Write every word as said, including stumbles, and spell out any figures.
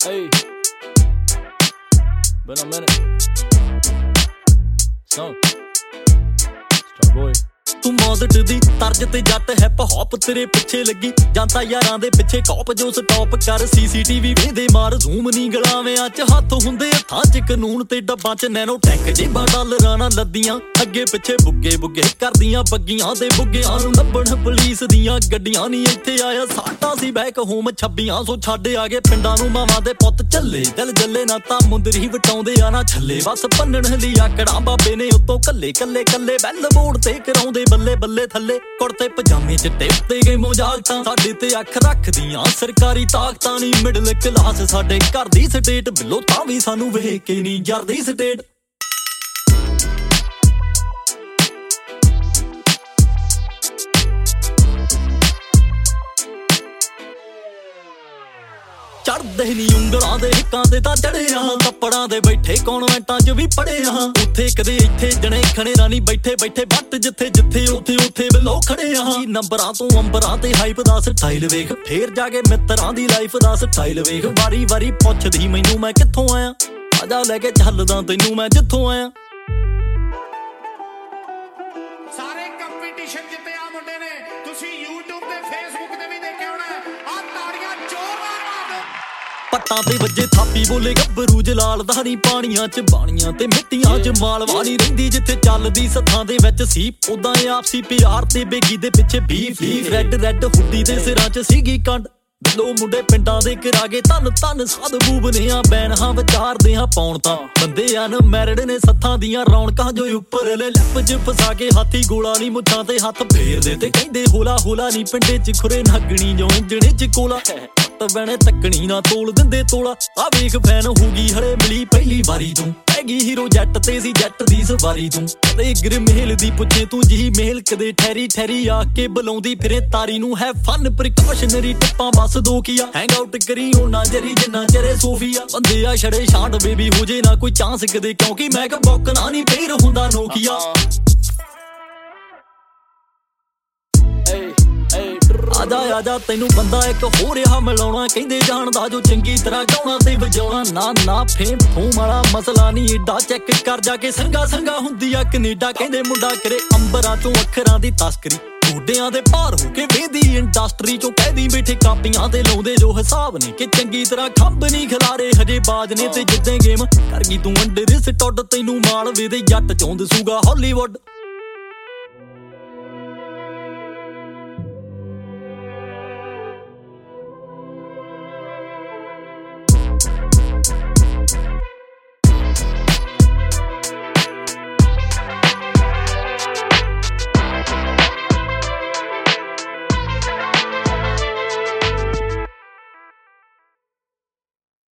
Hey, been a minute. Song. Starboy. ਤੂੰ ਮੌਦਟ ਦੀ ਤਰਜ ਤੇ ਜੱਟ ਹੈਪ ਹੌਪ ਤੇਰੇ ਪਿੱਛੇ ਲੱਗੀ ਜਾਂਦਾ ਯਾਰਾਂ ਦੇ ਪਿੱਛੇ ਕੌਪ ਜੋ ਸਟਾਪ ਕਰ ਸੀਸੀਟੀਵੀ ਵੇਦੇ ਮਾਰ ਜ਼ੂਮ ਨਹੀਂ ਗਲਾਵਿਆਂ ਚ ਹੱਥ ਹੁੰਦੇ ਹੱਥਾਂ ਚ ਕਾਨੂੰਨ ਤੇ ਡੱਬਾਂ ਚ ਨੈਨੋ ਟੈਂਕ ਜੇਬਾਂ ਡਾਲਰਾਂ ਨਾਲ ਲੱਦੀਆਂ ਅੱਗੇ ਪਿੱਛੇ ਬੁੱਗੇ ਬੁੱਗੇ ਕਰਦੀਆਂ ਬੱਗੀਆਂ ਤੇ ਬੁੱਗਿਆਂ ਨੂੰ ਲੱਭਣ ਪੁਲਿਸ ਦੀਆਂ ਗੱਡੀਆਂ ਨਹੀਂ ਇੱਥੇ ਆਇਆ ਸਾਡਾ ਸੀ ਬੈਕ ਹੋਮ ਛੱਬੀਆਂ ਸੌ ਛੱਡ ਆ ਗਏ ਪਿੰਡਾਂ ਨੂੰ ਮਾਵਾਂ ਦੇ ਪੁੱਤ ਚੱਲੇ ਜਲ ਜੱਲੇ ਨਾ ਤਾਂ ਮੁੰਦਰੀ ਵਟਾਉਂਦੇ ਆ ਨਾ ਛੱਲੇ ਬਸ ਭੰਨਣ ਲਈ ਆਕੜਾਂ ਬਾਬੇ ਨੇ ਉੱਤੋਂ ਕੱਲੇ ਕੱਲੇ ਕੱਲੇ ਬੈਲ ਬੋਰਡ ਤੇ ਕਰਾਉਂਦੇ ਬੱਲੇ ਬੱਲੇ ਥੱਲੇ ਕੁੜਤੇ ਪਜਾਮੇ ਚਿੱਟੇ ਉੱਤੇ ਗਏ ਮੋਜਾਲਤਾਂ ਸਾਡੇ ਤੇ ਅੱਖ ਰੱਖਦੀਆਂ ਸਰਕਾਰੀ ਤਾਕਤਾਂ ਨਹੀਂ ਮਿਡਲ ਕਲਾਸ ਸਾਡੇ ਘਰ ਦੀ ਸਟੇਟ ਬਿੱਲੋ ਤਾਂ ਵੀ ਸਾਨੂੰ ਵੇਖ ਕੇ ਨਹੀਂ ਜਰਦੀ ਸਟੇਟ ਚੜਦੇ ਨੀ ਉਂਗਲਾਂ ਦੇ ਹਿੱਕਾਂ ਤੇ ਤਾਂ ਚੜੇ ਆ ਕੱਪੜਾਂ ਦੇ ਬੈਠੇ ਕੌਨਵੈਂਟਾਂ 'ਚ ਵੀ ਪੜੇ ਆ ਉੱਥੇ ਕਦੇ ਇੱਥੇ ਜਣੇ ਖਣੇਰਾ ਨਹੀਂ ਬੈਠੇ ਬੈਠੇ ਬੱਟ ਜਿੱਥੇ ਜਿੱਥੇ ਉੱਥੇ ਉੱਥੇ ਬਿਲੋ ਖੜੇ ਆ ਨੰਬਰਾਂ ਤੋਂ ਅੰਬਰਾਂ ਤੇ ਹਾਈਪ ਦਾ ਸਟਾਈਲ ਵੇਖ ਫੇਰ ਜਾ ਕੇ ਮਿੱਤਰਾਂ ਦੀ ਲਾਈਫ ਦਾ ਸਟਾਈਲ ਵੇਖ ਵਾਰੀ ਵਾਰੀ ਪੁੱਛਦੀ ਮੈਨੂੰ ਮੈਂ ਕਿੱਥੋਂ ਆਇਆ ਆਜਾ ਲੈ ਕੇ ਚੱਲਦਾ ਤੈਨੂੰ ਮੈਂ ਜਿੱਥੋਂ ਆਇਆ ਸਾਰੇ ਕੰਪੀਟੀਸ਼ਨ ਜਿੱਤੇ ਆ ਮੁੰਡੇ ਨੇ ਤੁਸੀਂ YouTube ਤੇ Facebook ਤੇ ਵੀ ਦੇਖਿਆ ਹੋਣਾ ਆ ਤਾੜੀਆਂ ਜ਼ੋਰਦਾਰ ਮਾਰੋ ਪੱਟਾਂ ਤੇ ਵੱਜੇ ਥਾਪੀ ਬੋਲੇ ਗੱਭਰੂ ਜਲਾਲ ਧਾਰੀ ਪਾਣੀਆਂ ਚ ਬਾਣੀਆਂ ਤੇ ਮਿੱਟੀਆਂ ਚ ਮਾਲਵਾਣੀ ਰਹਿੰਦੀ ਜਿੱਥੇ ਚੱਲਦੀ ਸੱਥਾਂ ਦੇ ਵਿੱਚ ਸੀ ਉਦਾਂ ਆਪਸੀ ਪਿਆਰ ਤੇ ਬੇਗੀ ਦੇ ਪਿੱਛੇ ਬੀਫ ਰੈੱਡ ਰੈੱਡ ਹੁੱਡੀ ਦੇ ਸਿਰਾਂ ਚ ਸੀਗੀ ਕੰਡ ਲੋ ਮੁੰਡੇ ਪਿੰਡਾਂ ਦੇ ਕਰਾਗੇ ਧੰਨ ਧੰਨ ਸਾਧ ਬੂਬਨੇ ਆ ਬੈਨ ਹਾਂ ਵਿਚਾਰਦੇ ਹਾਂ ਪਾਉਣ ਤਾਂ ਬੰਦੇ ਅਨ ਮੈਰਿਡ ਨੇ ਸੱਥਾਂ ਦੀਆਂ ਰੌਣਕਾਂ ਜੋ ਉੱਪਰਲੇ ਲੱਪ ਚ ਫਸਾ ਕੇ ਹਾਥੀ ਗੋਲਾ ਨਹੀਂ ਮੁੱਛਾਂ ਤੇ ਹੱਥ ਫੇਰਦੇ ਤੇ ਕਹਿੰਦੇ ਹੋਲਾ ਹੋਲਾ ਨਹੀਂ ਪਿੰਡੇ ਚ ਖੁਰੇ ਨਗਣੀ ਜੋ ਇੰਜਣੇ ਚ ਕੋਲਾ ਬਣੇ ਤੱਕਣੀ ਨਾ ਤੋਲ ਦਿੰਦੇ ਤੋਲਾ ਆ ਵੇਖ ਫੈਨ ਹੋ ਗਈ ਹਲੇ ਮਿਲੀ ਪਹਿਲੀ ਵਾਰੀ ਤੂੰ ਹੈਗੀ ਹੀਰੋ ਜੱਟ ਤੇ ਸੀ ਜੱਟ ਦੀ ਸਵਾਰੀ ਤੂੰ ਕਦੇ ਗਰਮੇਲ ਦੀ ਪੁੱਛੇ ਤੂੰ ਜੀ ਮੇਲ ਕਦੇ ਠਹਿਰੀ ਠਹਿਰੀ ਆ ਕੇ ਬੁਲਾਉਂਦੀ ਫਿਰੇ ਤਾਰੀ ਨੂੰ ਹੈ ਫਨ ਪ੍ਰੀਕਾਸ਼ਨਰੀ ਟਿੱਪਾਂ ਬਸ ਦੋ ਕੀਆ ਹੈਂਗ ਆਊਟ ਕਰੀ ਉਹਨਾਂ ਜਰੀ ਜਿੰਨਾ ਚਿਹਰੇ ਸੋਫੀਆ ਬੰਦੇ ਆ ਛੜੇ ਸ਼ਾਂਟ ਬੇਬੀ ਹੋ ਜੇ ਨਾ ਕੋਈ ਚਾਂਸ ਕਦੇ ਕਿਉਂਕਿ ਮੈਂ ਕ ਬੋਕਣਾ ਨਹੀਂ ਫੇਰ ਹੁੰਦਾ ਨੋਕੀਆ ਆਜਾ ਆਜਾ ਤੈਨੂੰ ਬੰਦਾ ਇੱਕ ਹੋ ਰਿਹਾ ਮਿਲਾਉਣਾ ਕਹਿੰਦੇ ਜਾਣਦਾ ਜੋ ਚੰਗੀ ਤਰ੍ਹਾਂ ਗਾਉਣਾ ਤੇ ਵਜਾਉਣਾ ਨਾ ਨਾ ਫੇਮ ਫੂਮ ਵਾਲਾ ਮਸਲਾ ਨਹੀਂ ਏਡਾ ਚੈੱਕ ਕਰ ਜਾ ਕੇ ਸੰਗਾ ਸੰਗਾ ਹੁੰਦੀ ਆ ਕੈਨੇਡਾ ਕਹਿੰਦੇ ਮੁੰਡਾ ਕਰੇ ਅੰਬਰਾਂ ਚੋਂ ਅੱਖਰਾਂ ਦੀ ਤਸਕਰੀ ਗੋਡਿਆਂ ਦੇ ਭਾਰ ਹੋ ਕੇ ਵੇਦੀ ਇੰਡਸਟਰੀ ਚੋਂ ਕਹਿਦੀ ਬੈਠੇ ਕਾਪੀਆਂ ਤੇ ਲਾਉਂਦੇ ਜੋ ਹਿਸਾਬ ਨੇ ਕਿ ਚੰਗੀ ਤਰ੍ਹਾਂ ਖੰਭ ਨਹੀਂ ਖਿਲਾਰੇ ਹਜੇ ਬਾਜ ਨੇ ਤੇ ਜਿੱਦਾਂ ਗੇਮ ਕਰ ਗਈ ਤੂੰ ਅੰਡਰ ਸਟੱਡ ਤੈਨੂੰ ਮਾਲ ਵੇ ਦੇ ਜੱਟ ਚੋਂ ਦਸੂਗਾ ਹਾਲੀਵੁੱਡ